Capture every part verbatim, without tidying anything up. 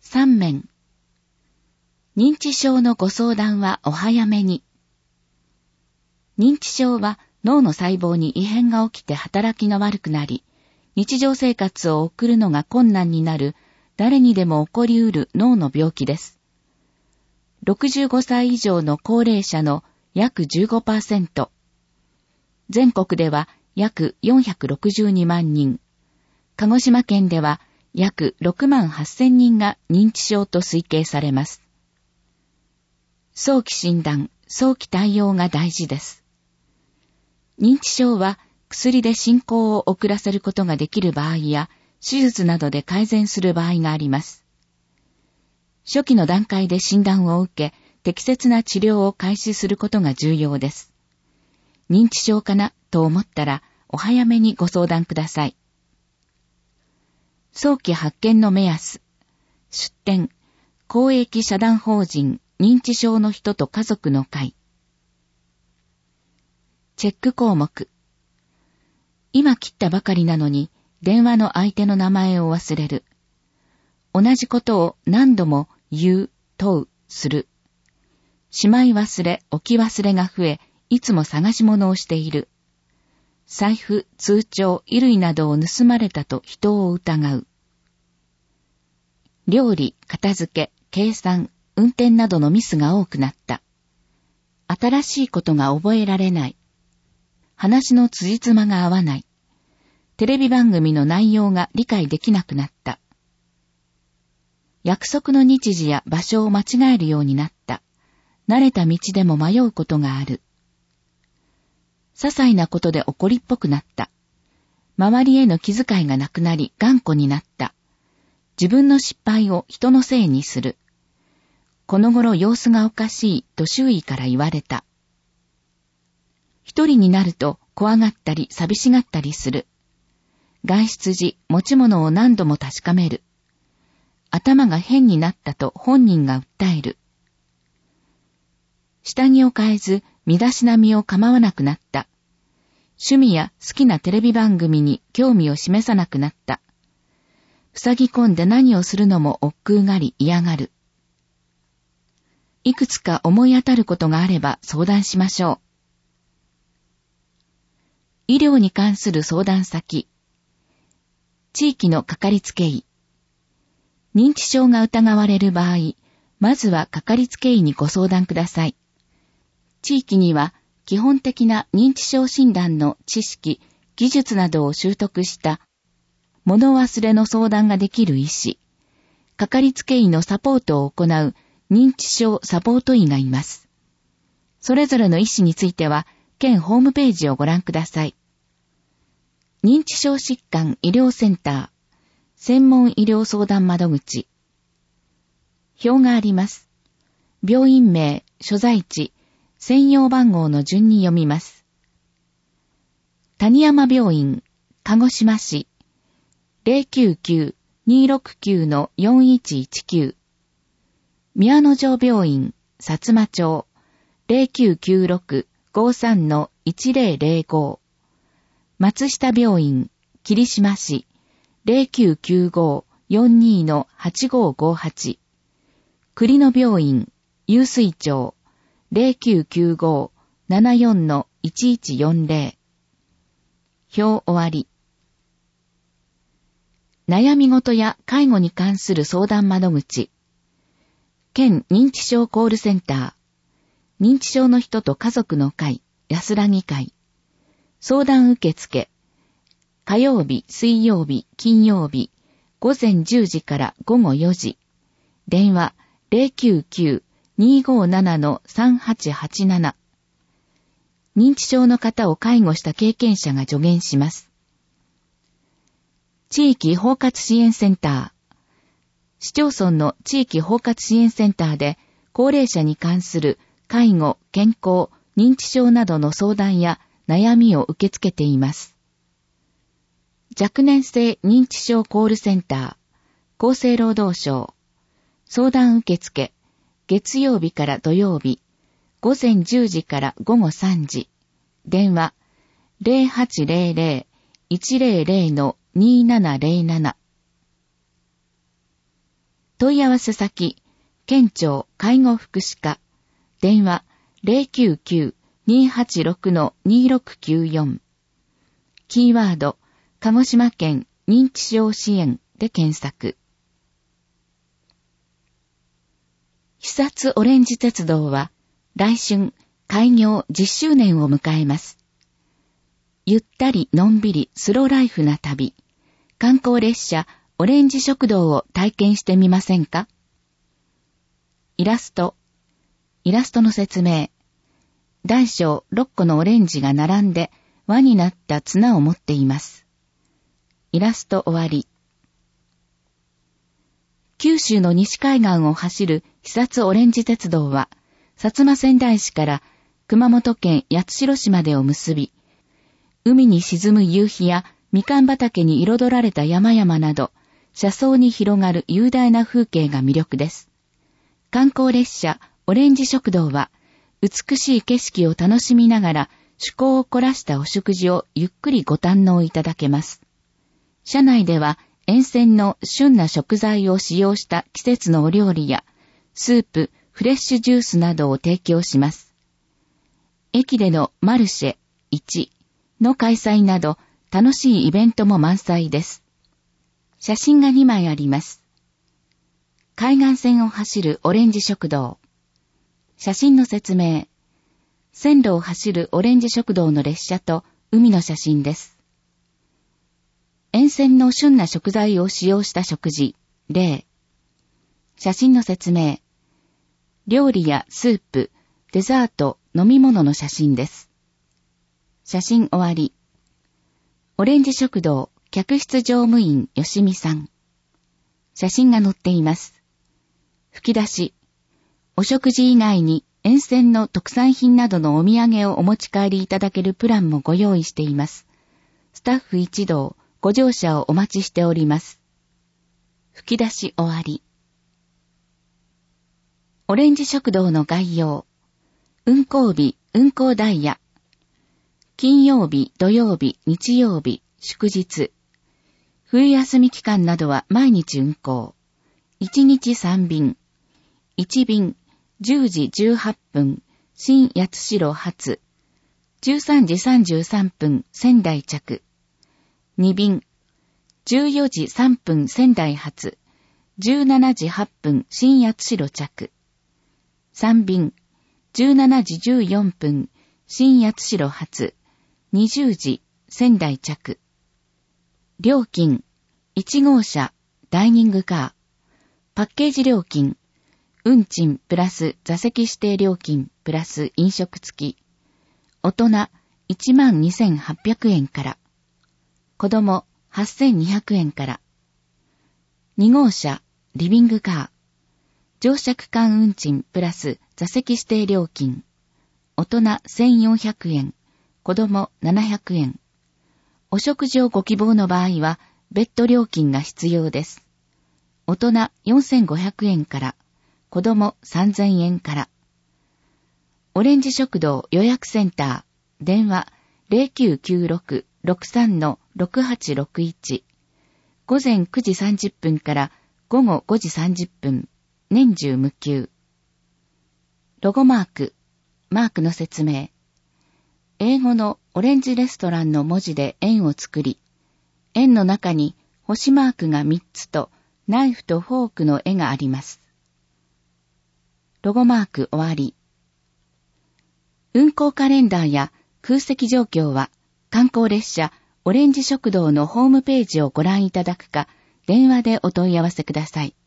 三面。認知症のご相談はお早めに。認知症は脳の細胞に異変が起きて働きが悪くなり、日常生活を送るのが困難になる誰にでも起こりうる脳の病気です。ろくじゅうごさい以上の高齢者の約 じゅうごパーセント、全国では約よんひゃくろくじゅうにまんにん、鹿児島県では約ろくまんはっせんにんが認知症と推計されます。早期診断、早期対応が大事です。認知症は薬で進行を遅らせることができる場合や、手術などで改善する場合があります。初期の段階で診断を受け、適切な治療を開始することが重要です。認知症かなと思ったら、お早めにご相談ください。早期発見の目安。出典、公益社団法人認知症の人と家族の会。チェック項目。今切ったばかりなのに、電話の相手の名前を忘れる。同じことを何度も言う、問う、する。しまい忘れ、置き忘れが増え、いつも探し物をしている。財布、通帳、衣類などを盗まれたと人を疑う。料理、片付け、計算、運転などのミスが多くなった。新しいことが覚えられない。話の辻褄が合わない。テレビ番組の内容が理解できなくなった。約束の日時や場所を間違えるようになった。慣れた道でも迷うことがある。些細なことで怒りっぽくなった。周りへの気遣いがなくなり頑固になった。自分の失敗を人のせいにする。この頃様子がおかしいと周囲から言われた。一人になると怖がったり寂しがったりする。外出時持ち物を何度も確かめる。頭が変になったと本人が訴える。下着を変えず身だしなみを構わなくなった。趣味や好きなテレビ番組に興味を示さなくなった。塞ぎ込んで何をするのも億劫がり嫌がる。いくつか思い当たることがあれば相談しましょう。医療に関する相談先。地域のかかりつけ医。認知症が疑われる場合、まずはかかりつけ医にご相談ください。地域には基本的な認知症診断の知識、技術などを習得した物忘れの相談ができる医師、かかりつけ医のサポートを行う認知症サポート医がいます。それぞれの医師については、県ホームページをご覧ください。認知症疾患医療センター、専門医療相談窓口。表があります。病院名、所在地、専用番号の順に読みます。谷山病院、鹿児島市、ゼロきゅうきゅう にーろくきゅう よんいちいちきゅう。宮野城病院、薩摩町、ゼロきゅうきゅうろく ごーさん いちゼロゼロご。松下病院、霧島市、ゼロきゅうきゅうご よんにー はちごーごーはち。栗野病院、湧水町、ゼロきゅうきゅうご ななよん いちいちよんゼロ。表終わり。悩み事や介護に関する相談窓口。県認知症コールセンター。認知症の人と家族の会、安らぎ会。相談受付。火曜日、水曜日、金曜日、ごぜんじゅうじからごごよじ。電話ゼロきゅうきゅう にーごーなな さんはちはちなな。認知症の方を介護した経験者が助言します。地域包括支援センター。市町村の地域包括支援センターで高齢者に関する介護、健康、認知症などの相談や悩みを受け付けています。若年性認知症コールセンター、厚生労働省。相談受付、月曜日から土曜日、ごぜんじゅうじからごごさんじ。電話、ゼロはちゼロゼロ いちゼロゼロ にーななゼロなな。 問い合わせ先、県庁介護福祉課、電話 ゼロきゅうきゅう にーはちろく にーろくきゅうよん。キーワード、鹿児島県認知症支援で検索。肥薩オレンジ鉄道は来春開業じゅっしゅうねんを迎えます。ゆったりのんびりスローライフな旅、観光列車オレンジ食堂を体験してみませんか？イラスト。イラストの説明。大小ろっこのオレンジが並んで輪になった綱を持っています。イラスト終わり。九州の西海岸を走る肥薩オレンジ鉄道は、薩摩川内市から熊本県八代市までを結び、海に沈む夕日やみかん畑に彩られた山々など、車窓に広がる雄大な風景が魅力です。観光列車オレンジ食堂は、美しい景色を楽しみながら趣向を凝らしたお食事をゆっくりご堪能いただけます。車内では沿線の旬な食材を使用した季節のお料理やスープ、フレッシュジュースなどを提供します。駅でのマルシェいちの開催など楽しいイベントも満載です。写真がにまいあります。海岸線を走るオレンジ食堂。写真の説明。線路を走るオレンジ食堂の列車と海の写真です。沿線の旬な食材を使用した食事、例。写真の説明。料理やスープ、デザート、飲み物の写真です。写真終わり。オレンジ食堂、客室乗務員、よしみさん。写真が載っています。吹き出し。お食事以外に沿線の特産品などのお土産をお持ち帰りいただけるプランもご用意しています。スタッフ一同、ご乗車をお待ちしております。吹き出し終わり。オレンジ食堂の概要。運行日、運行ダイヤ。金曜日、土曜日、日曜日、祝日。冬休み期間などは毎日運行。いちにちさんびん。いちびん、じゅうじじゅうはっぷん、新八代発。じゅうさんじさんじゅうさんぷん、仙台着。にびん、じゅうよじさんぷん仙台発、じゅうしちじはっぷん新八代着。さんびん、じゅうしちじじゅうよんぷん新八代発、にじゅうじ仙台着。料金、いち号車、ダイニングカー。パッケージ料金、運賃プラス座席指定料金プラス飲食付き。大人いちまんにせんはっぴゃくえんから。子供はっせんにひゃくえんから。に号車、リビングカー。乗車区間運賃プラス座席指定料金。大人せんよんひゃくえん、子供ななひゃくえん。お食事をご希望の場合は、別途料金が必要です。大人よんせんごひゃくえんから、子供さんぜんえんから。オレンジ食堂予約センター、電話 ゼロきゅうきゅうろく ろくさん ろくはちろくいち。午前くじさんじゅっぷんから午後ごじさんじゅっぷん、年中無休。ロゴマーク、マークの説明。英語のオレンジレストランの文字で円を作り、円の中に星マークがみっつとナイフとフォークの絵があります。ロゴマーク終わり。運行カレンダーや空席状況は観光列車オレンジ食堂のホームページをご覧いただくか電話でお問い合わせください。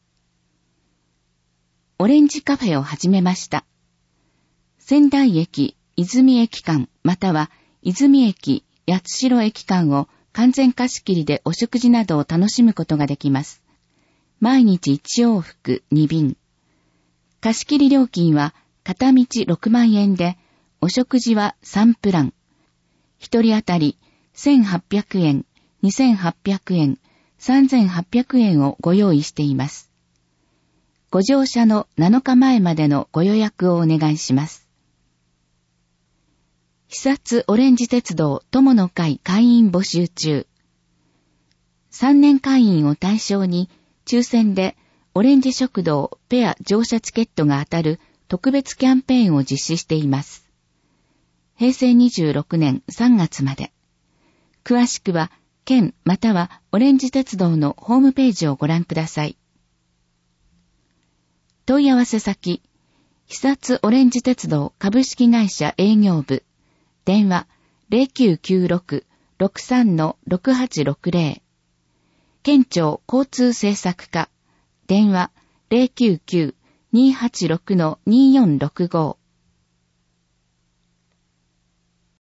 オレンジカフェを始めました。仙台駅泉駅間または泉駅八代駅間を完全貸し切りでお食事などを楽しむことができます。毎日いち往復に便。貸し切り料金は片道ろくまんえんで、お食事はさんプラン。一人当たりせんはっぴゃくえん、にせんはっぴゃくえん、さんぜんはっぴゃくえんをご用意しています。ご乗車のなのかまえまでのご予約をお願いします。肥薩オレンジ鉄道友の会会員募集中。さんねん会員を対象に抽選でオレンジ食堂ペア乗車チケットが当たる特別キャンペーンを実施しています。へいせいにじゅうろくねんさんがつまで。詳しくは県またはオレンジ鉄道のホームページをご覧ください。問い合わせ先、久津オレンジ鉄道株式会社営業部、電話 ゼロきゅうきゅうろく ろくさん ろくはちろくゼロ、県庁交通政策課、電話 ゼロきゅうきゅう にーはちろく にーよんろくご